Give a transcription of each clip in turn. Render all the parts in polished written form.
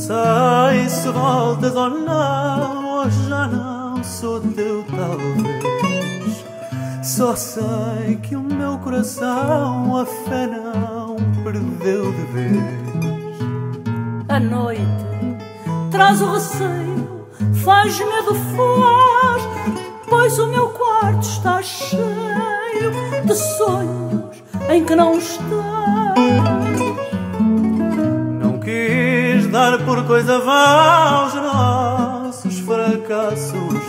sei se voltas ou não, hoje já não sou teu talvez. Só sei que o meu coração a fé não perdeu de vez. A noite traz o receio, faz medo, faz, pois o meu quarto está cheio de sonhos em que não estás. Não quis dar por coisa vã os nossos fracassos,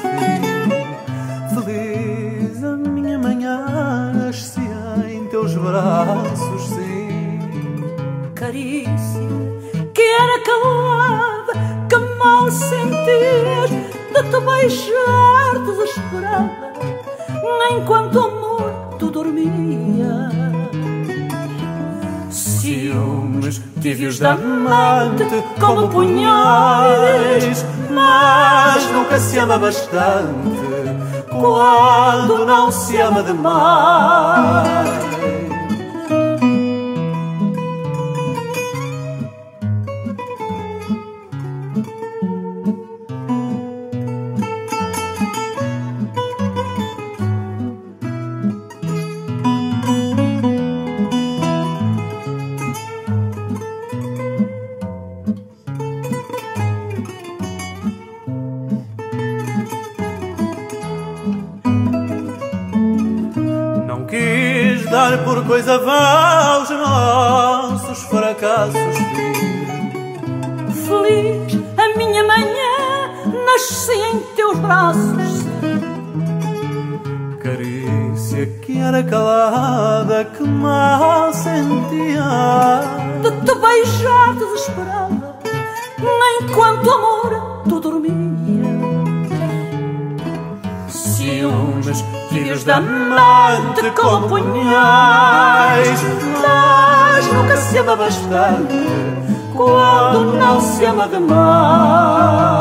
feliz a minha manhã nascia em teus braços, sim. Carícia que era calada, que mal sentias de te beijar desesperada, enquanto amor tu dormias. Ciúmes tive-os da amante como punhais, mas nunca se ama bastante quando não se ama demais. Quis dar por coisa vã os nossos fracassos, feliz a minha manhã nasci em teus braços. Carícia que era calada, que mal sentia de te beijar desesperada, enquanto amor tu dormias. Ciúmes tive-os da amante como punhais, mas nunca se ama bastante quando não se ama demais.